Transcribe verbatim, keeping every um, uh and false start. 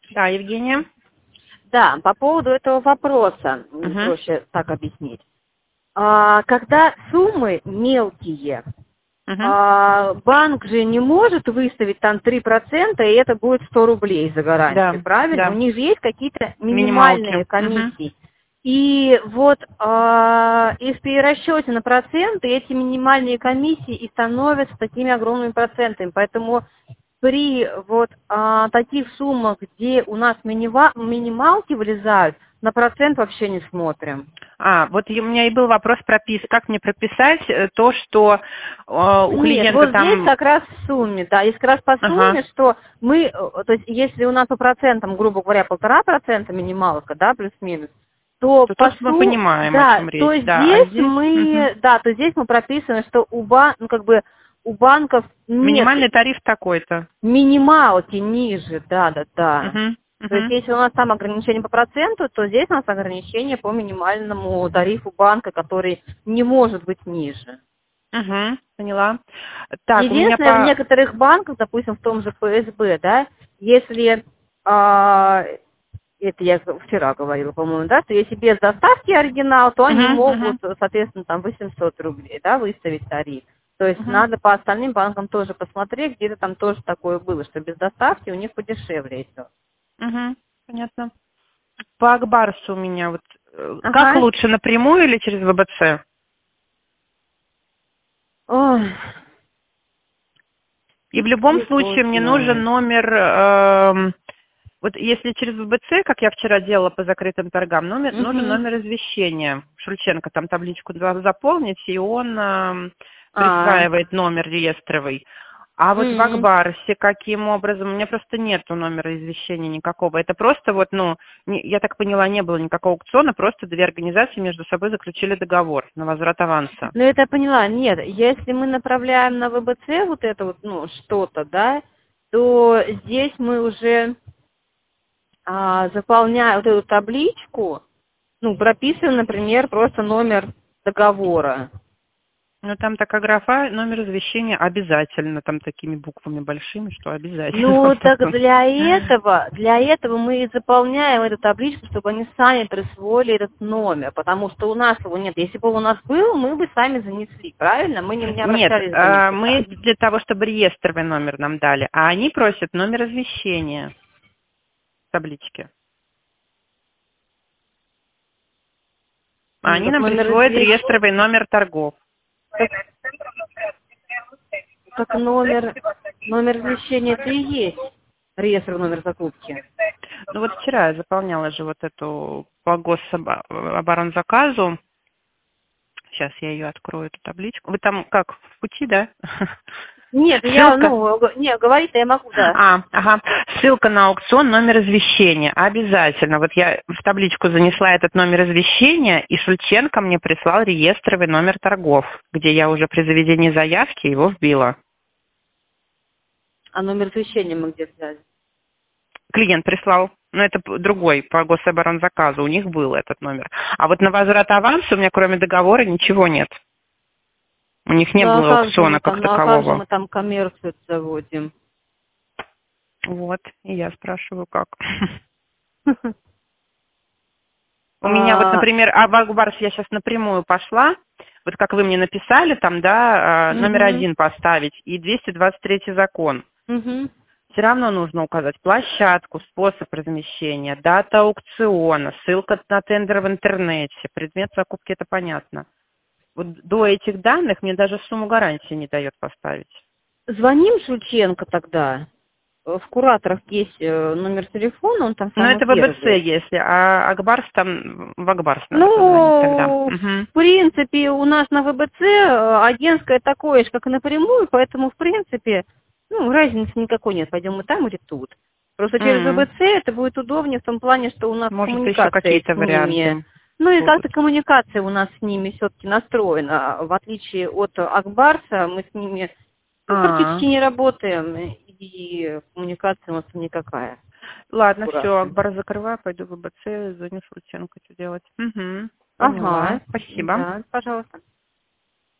Да, Евгения. Да, по поводу этого вопроса, Угу. проще так объяснить. А, когда суммы мелкие, Угу. а, банк же не может выставить там три процента, и это будет сто рублей за гарантию, Да, правильно? да. У них же есть какие-то минимальные Минималки. комиссии. Угу. И вот а, и в перерасчете на проценты эти минимальные комиссии и становятся такими огромными процентами. Поэтому при вот а, таких суммах, где у нас минива, минималки вылезают, на процент вообще не смотрим. А, вот и у меня и был вопрос пропис, как мне прописать э, то, что э, у Нет, клиента вот там... здесь как раз в сумме, да, есть как раз по Ага. сумме, что мы, э, то есть если у нас по процентам, грубо говоря, полтора процента минималка, да, плюс-минус, то То по тут мы сумме, понимаем, о да, чем то речь, да. А здесь здесь мгм. мы, да, то здесь мы прописываем, что у бан, ну как бы у банков нет Минимальный тариф такой-то. минималки ниже, да, да, да. Угу. То есть Угу. если у нас там ограничение по проценту, то здесь у нас ограничение по минимальному тарифу банка, который не может быть ниже. Угу. Поняла. Так, у меня Единственное, в по... некоторых банках, допустим, в том же ПСБ, да, если, а, это я вчера говорила, по-моему, да, что если без доставки оригинал, то они Угу. могут, Угу. соответственно, там восемьсот рублей, да, выставить тариф. То есть Угу. надо по остальным банкам тоже посмотреть, где-то там тоже такое было, что без доставки у них подешевле идет. Угу. Понятно. По Акбарсу у меня вот... э, Как Ага. лучше, напрямую или через ВБЦ? Ой, И в любом фиг его случае мне нужен знает. номер... эм, Вот если через ВБЦ, как я вчера делала по закрытым торгам, номер, нужен Угу. номер извещения. Шульченко там табличку два заполнить, и он эм, А, присваивает номер реестровый. А вот в м. Акбарсе каким образом? У меня просто нету номера извещения никакого. Это просто вот, ну, не- я так поняла, не было никакого аукциона, просто две организации между собой заключили договор на возврат аванса. Ну, это я поняла. Нет, если мы направляем на ВБЦ вот это вот, ну, что-то, да, то здесь мы уже а, заполняя вот эту табличку, ну, прописываем, например, просто номер договора. Ну, там такая графа, номер извещения обязательно, там такими буквами большими, что обязательно. Ну, Вот так так вот. для этого, для этого мы и заполняем эту табличку, чтобы они сами присвоили этот номер, потому что у нас его нет. Если бы он у нас был, мы бы сами занесли, правильно? Мы не, не Нет, обращались бы э, мы никуда. для того, чтобы реестровый номер нам дали, а они просят номер извещения в табличке. А Ну, они так нам номер присвоят извещения. реестровый номер торгов. Так, так номер, номер извещения это и есть реестр номер закупки. Ну вот вчера я заполняла же вот эту по гособоронзаказу. Сейчас я ее открою, эту табличку. Вы там как, в пути, да? Нет, я, Ссылка. ну, г- не, говорить-то я могу, да. А, ага. Ссылка на аукцион, номер извещения. Обязательно. Вот я в табличку занесла этот номер извещения, и Шульченко мне прислал реестровый номер торгов, где я уже при заведении заявки его вбила. А номер извещения мы где взяли? Клиент прислал, но это п- другой, по гособоронзаказу, у них был этот номер. А вот на возврат аванса у меня кроме договора ничего нет. У них не Ну, а было как же аукциона мы как там, ну, а как же такового. мы там коммерцию заводим? Вот, и я спрашиваю, как. У меня вот, А, например, а в Акбарс я сейчас напрямую пошла, вот как вы мне написали, там, да, а, номер угу, один поставить и двести двадцать третий закон. угу. Все равно нужно указать площадку, способ размещения, дата аукциона, ссылка на тендер в интернете, предмет закупки, это понятно. Вот до этих данных мне даже сумму гарантии не дает поставить. Звоним Шульченко тогда. В кураторах есть э, номер телефона, он там Но самый это ВБЦ, первый. если, а Акбарс там, в Акбарс надо позвонить тогда. Ну, Угу. в принципе, у нас на ВБЦ э, агентское такое же, как и напрямую, поэтому, в принципе, ну, разницы никакой нет, пойдем мы там или тут. Просто через М. ВБЦ это будет удобнее в том плане, что у нас Может, еще коммуникация какие-то с ними, варианты ну и будут. как-то коммуникация у нас с ними все-таки настроена. В отличие от Акбарса, мы с ними ну, А, практически не работаем, и коммуникация у нас никакая. ладно, все, Аккуратно. Акбар закрываю, пойду в ВБЦ, звоню Шульченко, что делать. Угу. Поняла, Ага, спасибо. да, пожалуйста.